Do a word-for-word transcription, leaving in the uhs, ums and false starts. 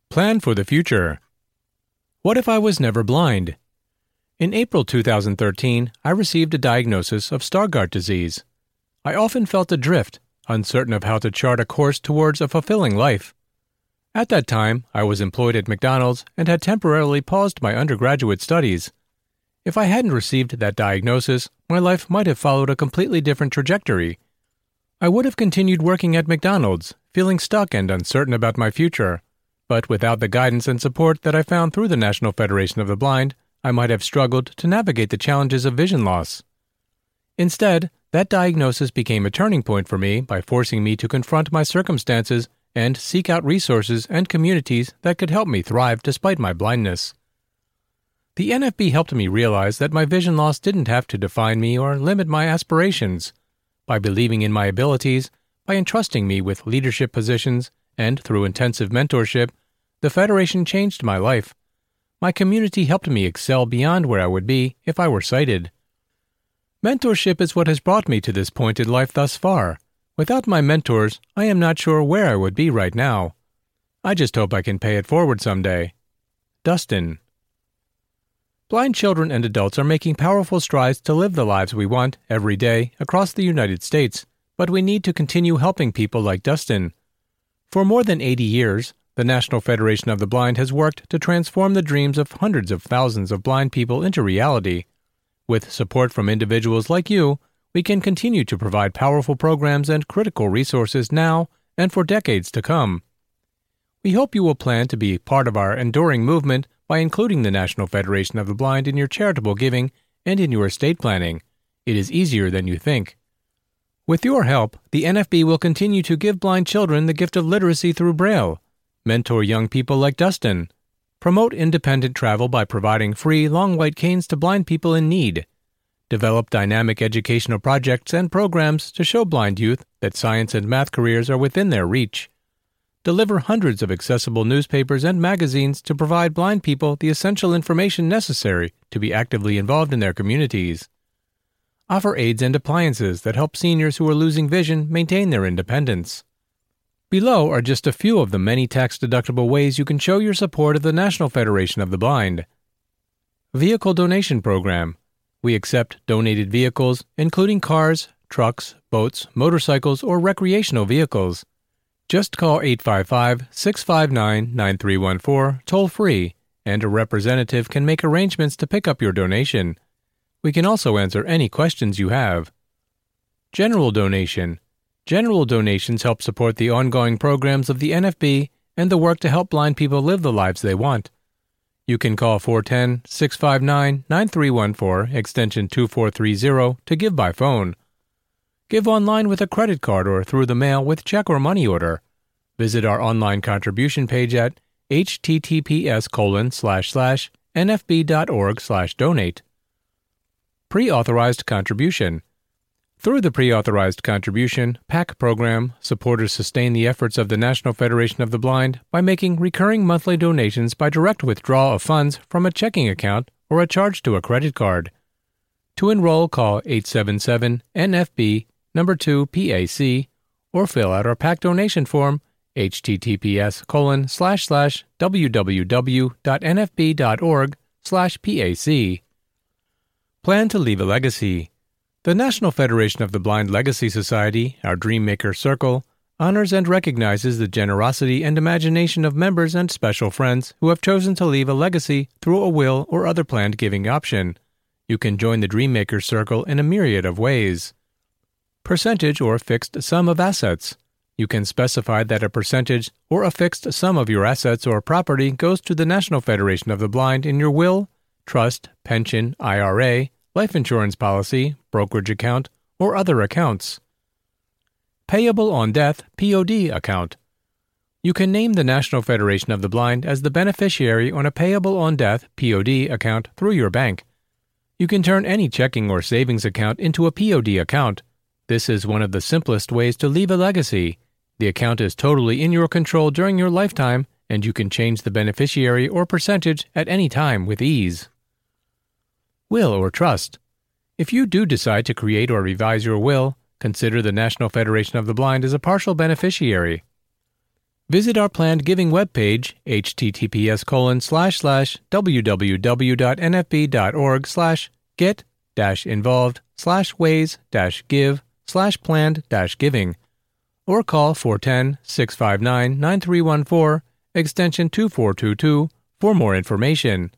Plan for the future. What if I was never blind? In April two thousand thirteen, I received a diagnosis of Stargardt disease. I often felt adrift, uncertain of how to chart a course towards a fulfilling life. At that time, I was employed at McDonald's and had temporarily paused my undergraduate studies. If I hadn't received that diagnosis, my life might have followed a completely different trajectory. I would have continued working at McDonald's, feeling stuck and uncertain about my future. But without the guidance and support that I found through the National Federation of the Blind, I might have struggled to navigate the challenges of vision loss. Instead, that diagnosis became a turning point for me by forcing me to confront my circumstances and seek out resources and communities that could help me thrive despite my blindness. The N F B helped me realize that my vision loss didn't have to define me or limit my aspirations. By believing in my abilities, by entrusting me with leadership positions, and through intensive mentorship, the Federation changed my life. My community helped me excel beyond where I would be if I were sighted. Mentorship is what has brought me to this point in life thus far. Without my mentors, I am not sure where I would be right now. I just hope I can pay it forward someday. Dustin. Blind children and adults are making powerful strides to live the lives we want every day across the United States, but we need to continue helping people like Dustin. For more than eighty years, the National Federation of the Blind has worked to transform the dreams of hundreds of thousands of blind people into reality. With support from individuals like you, we can continue to provide powerful programs and critical resources now and for decades to come. We hope you will plan to be part of our enduring movement by including the National Federation of the Blind in your charitable giving and in your estate planning. It is easier than you think. With your help, the N F B will continue to give blind children the gift of literacy through Braille, mentor young people like Dustin, promote independent travel by providing free long white canes to blind people in need, develop dynamic educational projects and programs to show blind youth that science and math careers are within their reach, deliver hundreds of accessible newspapers and magazines to provide blind people the essential information necessary to be actively involved in their communities, offer aids and appliances that help seniors who are losing vision maintain their independence. Below are just a few of the many tax-deductible ways you can show your support of the National Federation of the Blind. Vehicle Donation Program. We accept donated vehicles, including cars, trucks, boats, motorcycles, or recreational vehicles. Just call eight five five, six five nine, nine three one four toll-free, and a representative can make arrangements to pick up your donation. We can also answer any questions you have. General Donation. General donations help support the ongoing programs of the N F B and the work to help blind people live the lives they want. You can call four one zero, six five nine, nine three one four, extension two four three zero to give by phone. Give online with a credit card or through the mail with check or money order. Visit our online contribution page at https colon slash slash nfb.org slash donate. Pre-authorized contribution. Through the pre-authorized contribution PAC program, supporters sustain the efforts of the National Federation of the Blind by making recurring monthly donations by direct withdrawal of funds from a checking account or a charge to a credit card. To enroll, call eight seven seven N F B number two P A C or fill out our PAC donation form https colon slash slash www.nfb.org slash PAC. Plan to leave a legacy. The National Federation of the Blind Legacy Society, our Dreammaker Circle, honors and recognizes the generosity and imagination of members and special friends who have chosen to leave a legacy through a will or other planned giving option. You can join the Dreammaker Circle in a myriad of ways. Percentage or fixed sum of assets. You can specify that a percentage or a fixed sum of your assets or property goes to the National Federation of the Blind in your will, trust, pension, I R A, life insurance policy, brokerage account, or other accounts. Payable on Death P O D account. You can name the National Federation of the Blind as the beneficiary on a Payable on Death P O D account through your bank. You can turn any checking or savings account into a P O D account. This is one of the simplest ways to leave a legacy. The account is totally in your control during your lifetime, and you can change the beneficiary or percentage at any time with ease. Will or trust. If you do decide to create or revise your will, consider the National Federation of the Blind as a partial beneficiary. Visit our planned giving webpage, https colon slash slash www.nfb.org slash get dash involved slash ways dash give slash planned dash giving, or call four one zero, six five nine, nine three one four, extension two four two two for more information.